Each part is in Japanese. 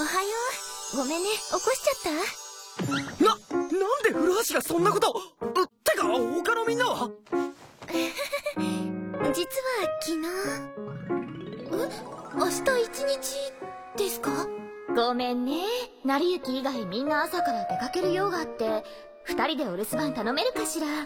はよう。ごめんね、起こしちゃった？ なんで古橋がそんなこと。てか他のみんなは？ 実は昨日。明日一日ですか？ごめんね、成幸以外みんな朝から出かける用があって、2人でお留守番頼めるかしら？はい。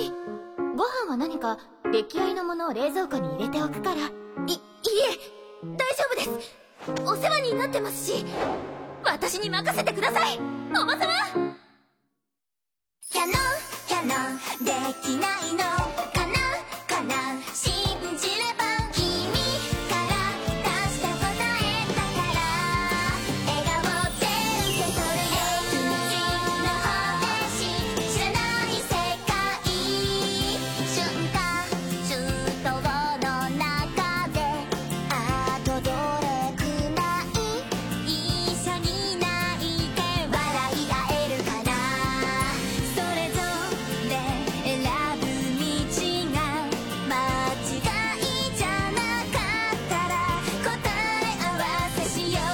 ご飯は何か出来合いのものを冷蔵庫に入れておくから。いえ、大丈夫です。お世話になってますし、私に任せてください、おばさま。キャノンキャノン、できないのかなかな、信じれば君から出した答えだから、笑顔で受け取るよ、君の方程式、知らない世界、瞬間中東の中で、あとどれくらい一緒に泣いて笑い合えるかな。それぞれ選ぶ道が間違いじゃなかったら答え合わせしよう。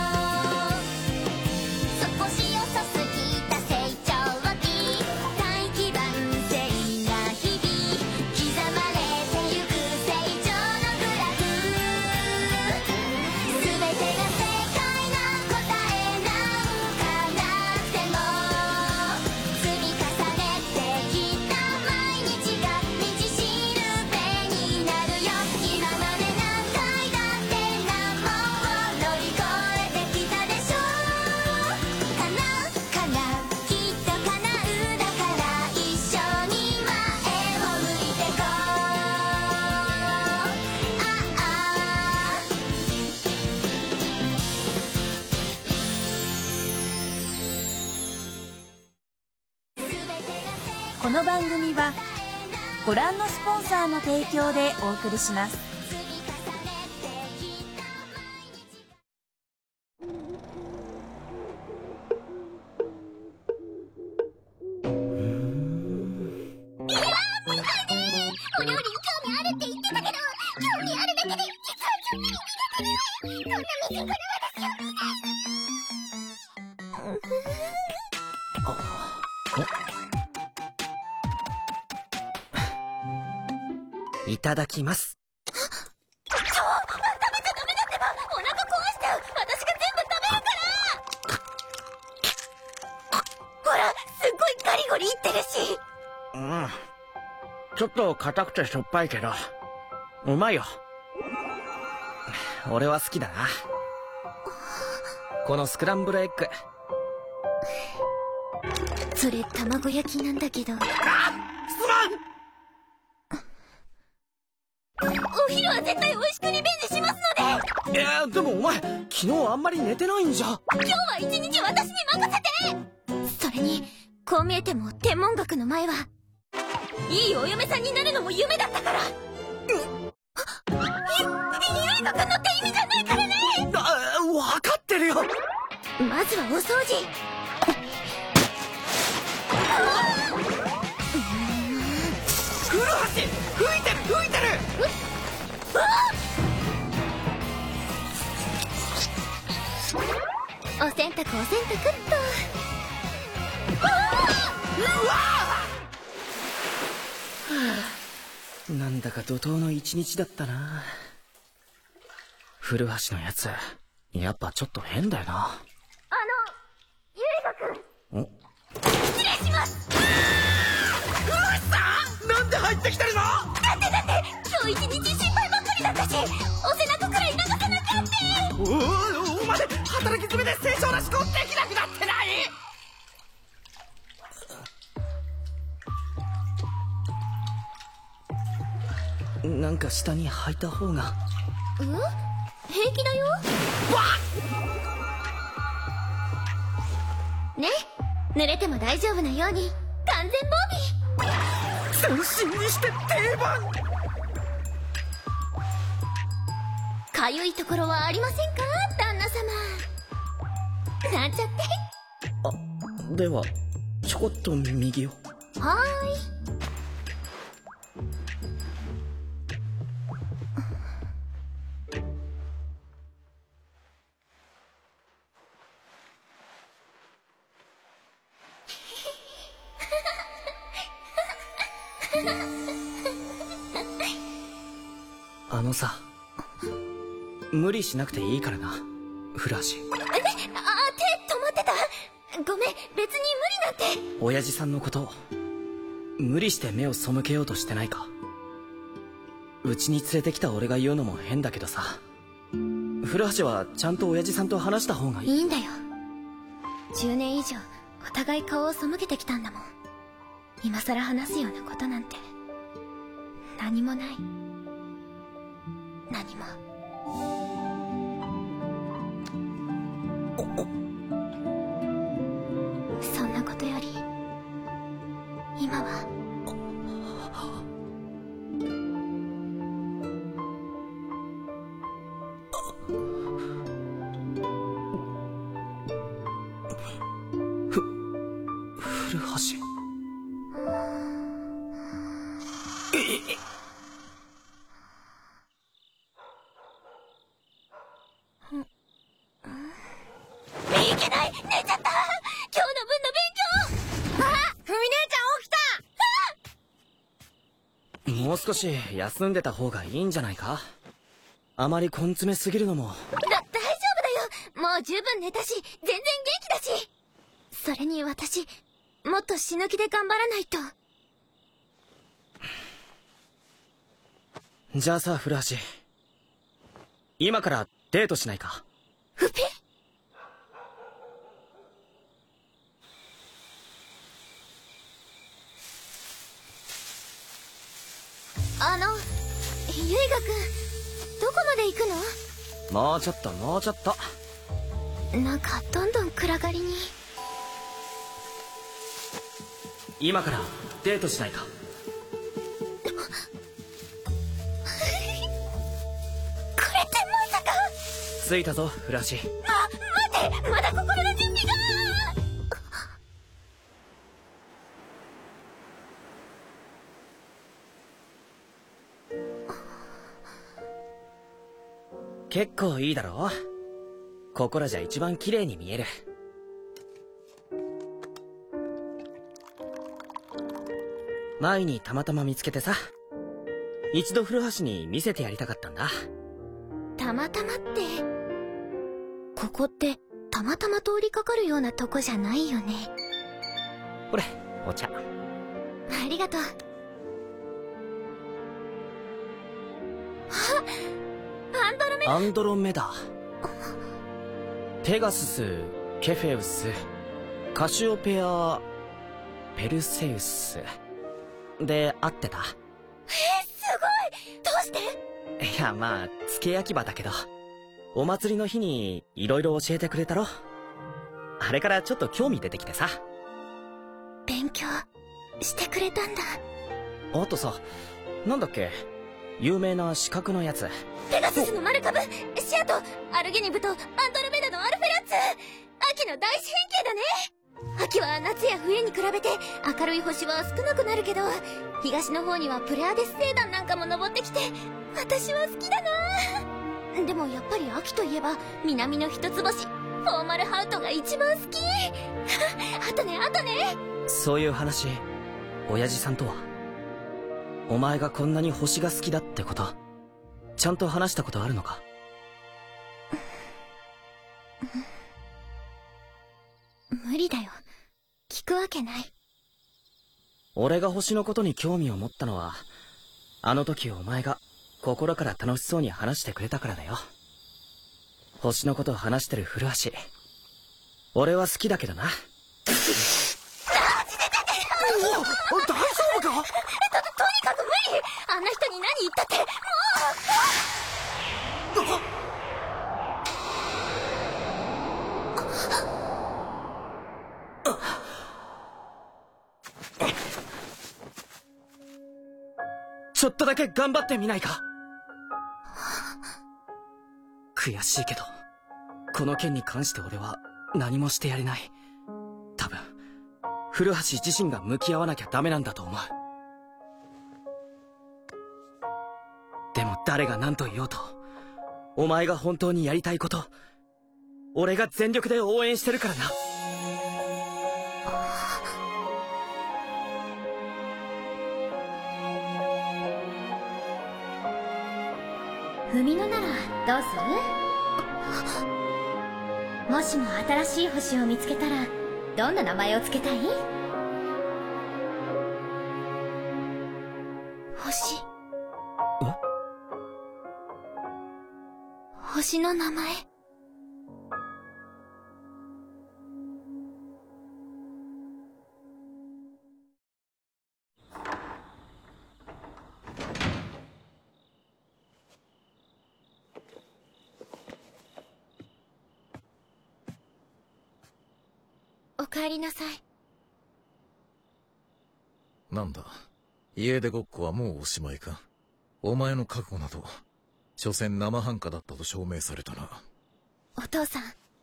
少し遅すぎた成長期、大器晩成な日々、刻まれてゆく成長のグラフ、全てが正解な答えなんかなくても、積み重ねてきた毎日が道しるべになるよ。今まで何回だって難問を乗り越えてきたでしょ。叶うかな、きっと叶う、だから一緒に前を向いてこう。 この番組はご覧のスポンサーの提供でお送りします。 お料理に興味あるって言ってたけど、興味あるだけで実はそんなに苦手で、そんな未熟な私をいただきます。 食べちゃダメだってば、お腹壊しちゃう。私が全部食べるから。ほら、すっごいガリゴリいってるし。 ちょっと硬くてしょっぱいけどうまいよ。俺は好きだな、このスクランブルエッグ。 それ卵焼きなんだけど。 すまん。 お昼は絶対美味しくリベンジしますので。 でもお前昨日あんまり寝てないんじゃ。 今日は一日私に任せて。それにこう見えても天文学の前はいいお嫁さんになるのも夢だったから。ゆいとくんのって意味じゃないからね。 分かってるよ。 まずはお掃除。 古橋、吹いてる。 お洗濯っと。 なんだか怒涛の一日だったな。古橋のやつやっぱちょっと変だよな。 ゆいとくん。 失礼します。古橋さん、なんで入ってきてるの？ だって今日一日心配ばっかりだったし、お背中くらい流さなかって。 お前働き詰めで清少な思考できなくなってない？なんか下に履いた方が。 平気だよ。ね、濡れても大丈夫なように完全防備。 斬新にして定番。 かゆいところはありませんか、旦那様。なんちゃって。 ではちょこっと右を。 はーい。 あのさ、無理しなくていいからな、古橋。 手止まってた。ごめん、別に無理なんて。 親父さんのこと無理して目を背けようとしてないか。うちに連れてきた俺が言うのも変だけどさ、古橋はちゃんと親父さんと話した方がいい。 いいんだよ。10年以上お互い顔を背けてきたんだもん。今さら話すようなことなんて何もない。何も。そんなことより今は古橋。 いけない、寝ちゃった。今日の分の勉強。あ、ふみ姉ちゃん起きた。 もう少し休んでた方がいいんじゃないか。あまり根詰めすぎるのも。 大丈夫だよ。もう十分寝たし、全然元気だし。それに私、もっと死ぬ気で頑張らないと。 じゃあさ、古橋、今からデートしないか。 うぺ。ゆいがくん、どこまで行くもうちょっともうちょっと。 の？なんかどんどん暗がりに。 今からデートしないか。 これってまさか。 着いたぞ、古橋。 待て、まだ心の準備が。 結構いいだろう。ここらじゃ一番綺麗に見える。前にたまたま見つけてさ、一度古橋に見せてやりたかったんだ。 たまたまって、ここってたまたま通りかかるようなとこじゃないよね。 これお茶。 ありがとう。 アンドロメダ、ペガスス、ケフェウス、カシオペア、ペルセウスで合ってた。 すごい。どうして？ いや、まあ付け焼き場だけど、お祭りの日にいろいろ教えてくれたろ。あれからちょっと興味出てきてさ。 勉強してくれたんだ。 あとさ、なんだっけ、有名な資格のやつ。 ペガススのマルカブ、シアト、アルゲニブとアンドロメダのアルフェラッツ。秋の大四辺形だね。秋は夏や冬に比べて明るい星は少なくなるけど、東の方にはプレアデス星団なんかも登ってきて、私は好きだな。でもやっぱり秋といえば南の一つ星、フォーマルハウトが一番好き。あとね。 そういう話、親父さんとは？お前がこんなに星が好きだってこと、ちゃんと話したことあるのか？ 無理だよ。聞くわけない。 俺が星のことに興味を持ったのは、あの時お前が心から楽しそうに話してくれたからだよ。星のことを話してる古橋、俺は好きだけどな。 大丈夫か？ とにかく無理。あんな人に何言ったって、もちょっとだけ頑張ってみないか？悔しいけど、この件に関して俺は何もしてやれない。多分古橋自身が向き合わなきゃダメなんだと思う。でも誰が何と言おうと、お前が本当にやりたいこと、俺が全力で応援してるからな。 ふみのならどうする？もしも新しい星を見つけたらどんな名前をつけたい？星。星の名前。おかえりなさい。 なんだ、家出ごっこはもうおしまいか。お前の覚悟など所詮生半可だったと証明されたな。 お父さん。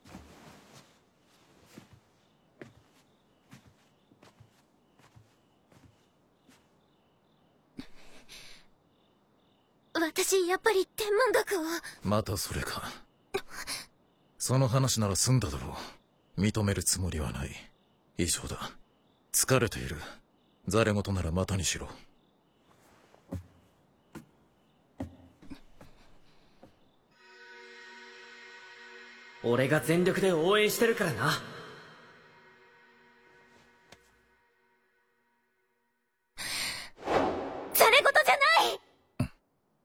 私やっぱり天文学を。 またそれか。その話なら済んだだろう。認めるつもりはない。以上だ。疲れている。ざれ言ならまたにしろ。 俺が全力で応援してるからな。 ざれ言じゃない。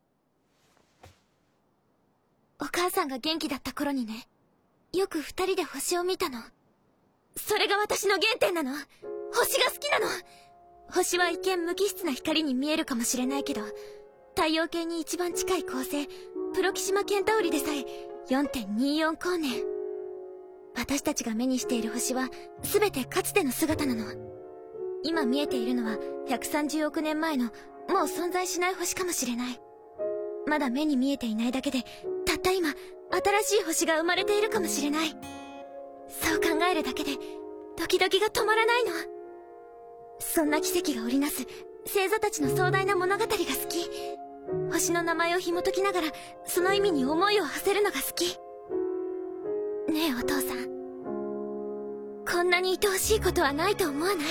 お母さんが元気だった頃にね、よく二人で星を見たの。それが私の原点なの。星が好きなの。星は一見無機質な光に見えるかもしれないけど、太陽系に一番近い恒星プロキシマケンタウリでさえ 4.24 光年。私たちが目にしている星は全てかつての姿なの。今見えているのは130億年前のもう存在しない星かもしれない。まだ目に見えていないだけで、たった今新しい星が生まれているかもしれない。そう考えるだけでドキドキが止まらないの。そんな奇跡が織りなす星座たちの壮大な物語が好き。星の名前を紐解きながらその意味に思いを馳せるのが好き。ねえお父さん、こんなに愛おしいことはないと思わない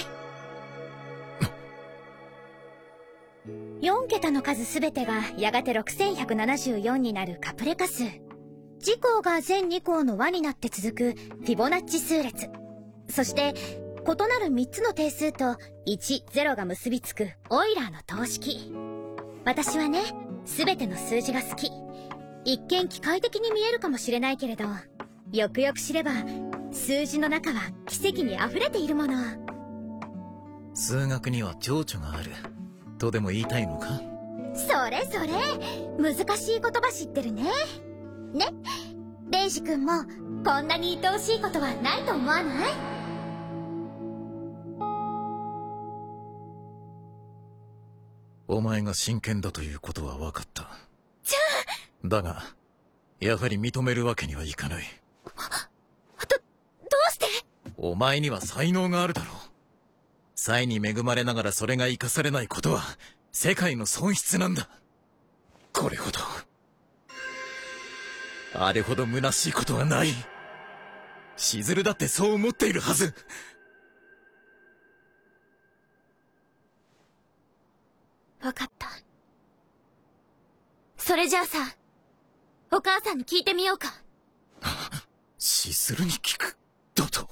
？4桁の数すべてがやがて6174になるカプレカ数。次項が全2項の和になって続くフィボナッチ数列。そして異なる3つの定数と1、0が結びつくオイラーの等式。私はね、すべての数字が好き。一見機械的に見えるかもしれないけれど、よくよく知れば数字の中は奇跡に溢れているもの。 数学には情緒があるとでも言いたいのか？ それそれ、難しい言葉知ってるね。ね、レイジ君もこんなに愛おしいことはないと思わない？ お前が真剣だということは分かった。 じゃあだがやはり認めるわけにはいかない。 どうして？ お前には才能があるだろう。才に恵まれながらそれが生かされないことは世界の損失なんだ。これほどあれほど虚しいことはない。しずるだってそう思っているはず。 わかった。それじゃあさ、お母さんに聞いてみようか。 しずるに聞くだと？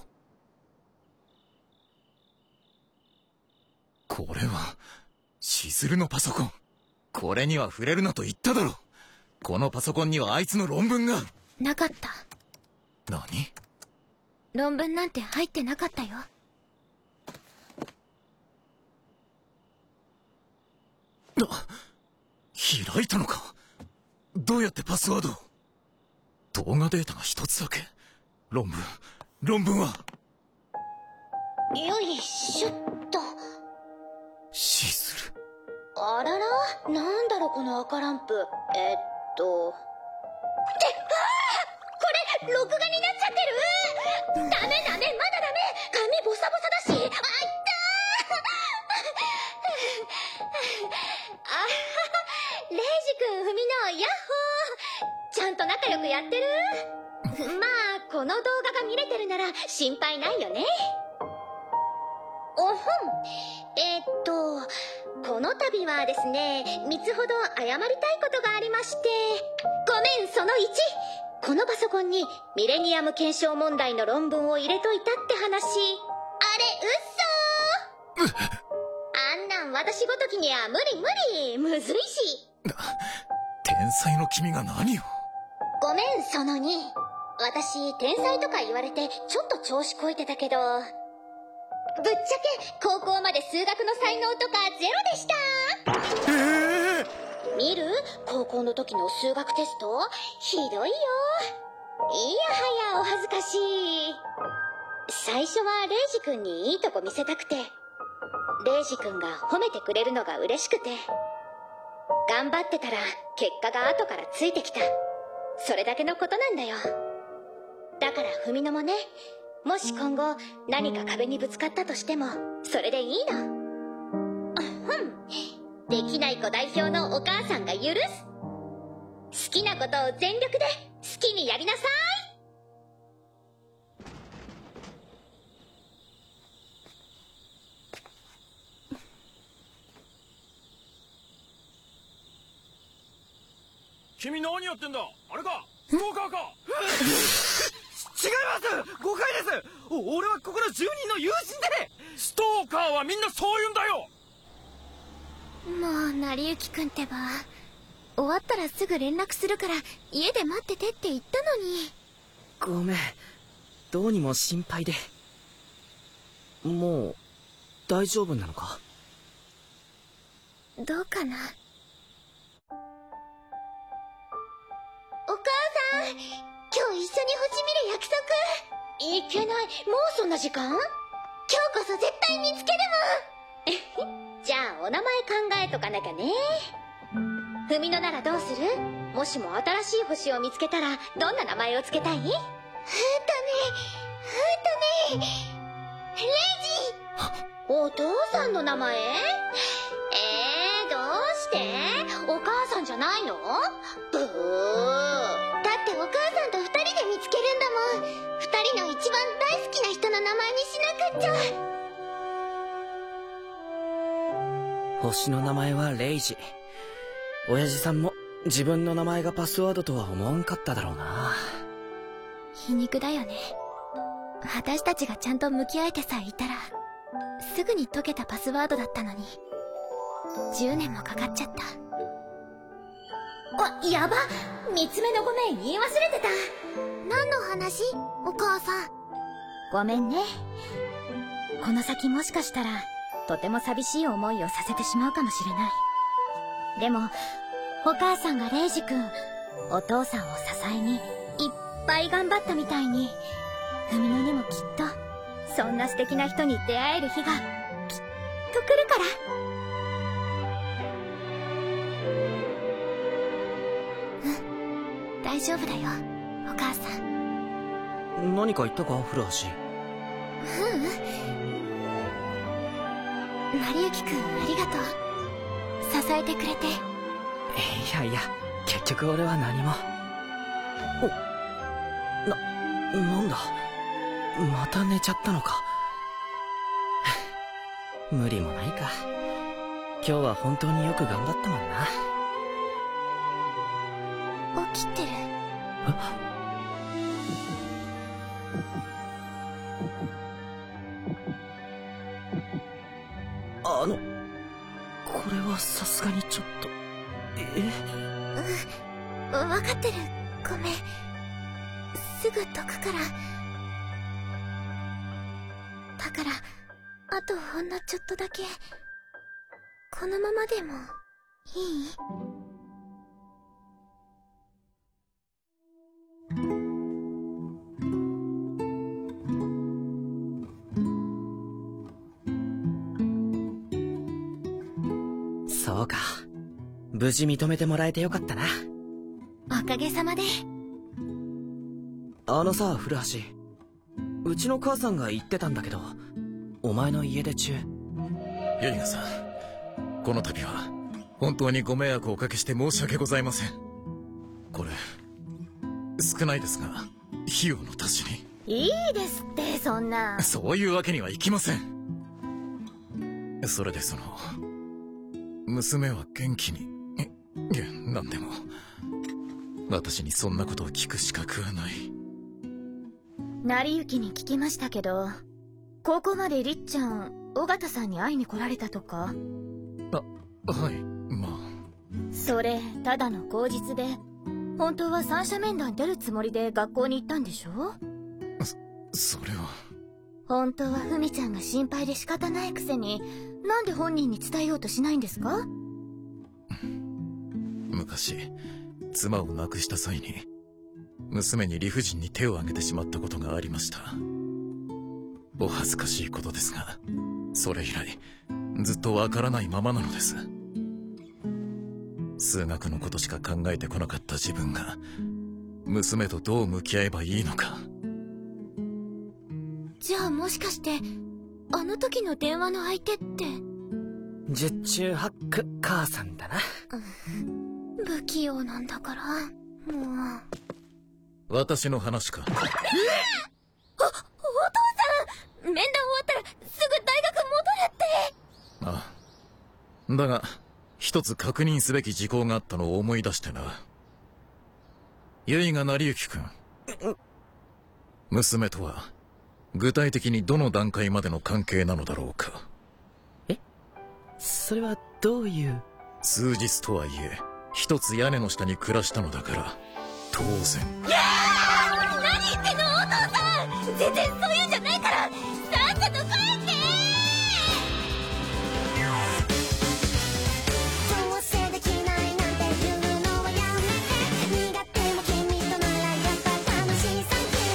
これはしずるのパソコン。これには触れるなと言っただろ。このパソコンにはあいつの論文がなかった。 何？ 論文なんて入ってなかったよ。 開いたのか？どうやってパスワードを？動画データが一つだけ。論文は？ よいしょっと。 シズル。 あらら、なんだろこの赤ランプ。これ録画になっちゃってる。ダメダメ、まだダメ。髪ボサボサだし。あったー。レイジ君、ふみの、ヤッホー。ちゃんと仲良くやってる？まあこの動画が見れてるなら心配ないよね。おほん。このの度はですね、3つほど謝りたいことがありまして。ごめん、その1、このパソコンにミレニアム検証問題の論文を入れといたって話。あれ嘘あんなん私ごときには無理、むずいし。 天才の君が何を。 ごめん、その2、私天才とか言われてちょっと調子こいてたけど、ぶっちゃけ高校まで数学の才能とかゼロでした。見る？高校の時の数学テストひどいよ。いやはやお恥ずかしい。最初はレイジ君にいいとこ見せたくて、レイジ君が褒めてくれるのが嬉しくて、頑張ってたら結果が後からついてきた。それだけのことなんだよ。だから文乃もね、もし今後何か壁にぶつかったとしてもそれでいいの。できない子代表のお母さんが許す。好きなことを全力で好きにやりなさい。 君何やってんだ。あれか、ストーカーか。 違います、誤解です。俺はここの住人の友人で。 ストーカーはみんなそう言うんだよ。 もう成幸くんってば、終わったらすぐ連絡するから家で待っててって言ったのに。 ごめん、どうにも心配で。もう大丈夫なのか。 どうかな。お母さん、今日一緒に星見る約束。いけない、もうそんな時間？今日こそ絶対見つけるもん。じゃあお名前考えとかなきゃね。文乃ならどうする？もしも新しい星を見つけたらどんな名前をつけたい？レイジ。お父さんの名前？どうして？お母さんじゃないの？ブー。だってお母さんと2人で見つけるんだもん。2人の一番大好きな人の名前にしなくっちゃ。 星の名前はレイジ。親父さんも自分の名前がパスワードとは思わんかっただろうな。 皮肉だよね。私たちがちゃんと向き合えてさえいたらすぐに解けたパスワードだったのに、10年もかかっちゃった。あ、やば、3つ目のごめん言い忘れてた。何の話？お母さん。ごめんね。この先もしかしたらとても寂しい思いをさせてしまうかもしれない。でもお母さんがレイジ君、お父さんを支えにいっぱい頑張ったみたいに、文乃にもきっとそんな素敵な人に出会える日がきっと来るから。大丈夫だよ、お母さん。 何か言ったか、古橋。 成幸くんありがとう。支えてくれて。 いや結局俺は何も。なんだ、また寝ちゃったのか。無理もないか。今日は本当によく頑張ったもんな。 起きてる？ これはさすがにちょっと。 分かってる、ごめん。すぐ解くから。だからあとほんのちょっとだけこのままでもいい？ そうか、無事認めてもらえてよかったな。 おかげさまで。 さ、古橋、うちの母さんが言ってたんだけど、お前の家出中。 ユリガさん、この度は本当にご迷惑をおかけして申し訳ございません。これ少ないですが費用の足しに。 いいですって、そんな。 そういうわけにはいきません。それで娘は元気に。いや、なんでも私にそんなことを聞く資格はない。 成行に聞きましたけど、高校までりっちゃん尾形さんに会いに来られたとか。 はい、まあ。 それただの口実で、本当は三者面談出るつもりで学校に行ったんでしょ？ それは。 本当はふみちゃんが心配で仕方ないくせに、なんで本人に伝えようとしないんですか？ 昔妻を亡くした際に娘に理不尽に手を挙げてしまったことがありました。お恥ずかしいことですが、それ以来ずっとわからないままなのです。数学のことしか考えてこなかった自分が娘とどう向き合えばいいのか。 じゃあもしかしてあの時の電話の相手って十中八九母さんだな。 不器用なんだから。もう私の話か。 お父さん、面談終わったらすぐ大学戻るって。 ああ、だが一つ確認すべき事項があったのを思い出してな。結賀成行君、娘とは具体的にどの段階までの関係なのだろうか。 それはどういう？ 数日とはいえ一つ屋根の下に暮らしたのだから当然。 何言ってんのお父さん、全然そういうんじゃないから、さっさと帰って。 どうせできないなんて言うのはやめて、苦手も君とならやっぱ楽しいサンキュ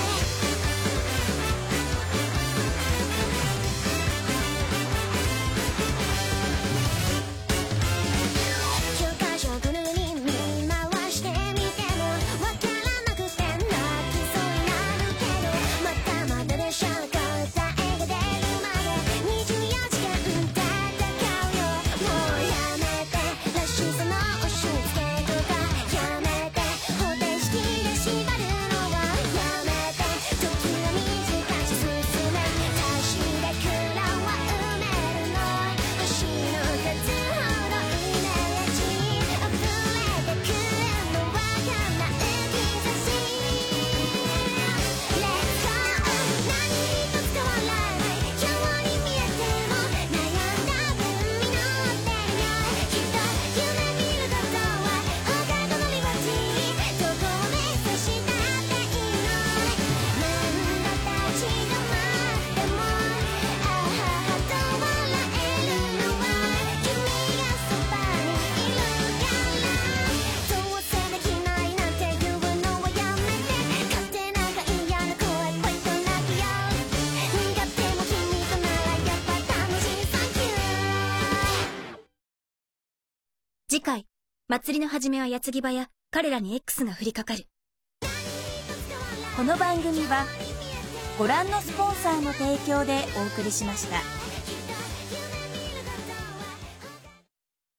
ー。教科書ぐるり見回してみてもわからなくて泣きそうになるけど、まだまだでしょ答えが出るまで24時間戦うよ。もうやめてらしさの押し付けとかやめて、方程式で縛るのはやめて、時は短し進め足しで蔵は埋めるの、星の数ほどイメージ溢れてくるのわからない兆し。Let's go 何一つ変わらないように見えても悩んだ分実ってるよ。きっと夢見ることは他の乗り場にどこを目指したっていいの。何度立ち止まってもあははと笑えるのは君がそばにいるから。どうせできないなんて言うのはやめて、勝手なが嫌な声ポイとなくよ。苦手も君とならやっぱ楽しいサンキュー。 次回、祭りの始めは矢継ぎ早、彼らに X が降りかかる。この番組はご覧のスポンサーの提供でお送りしました。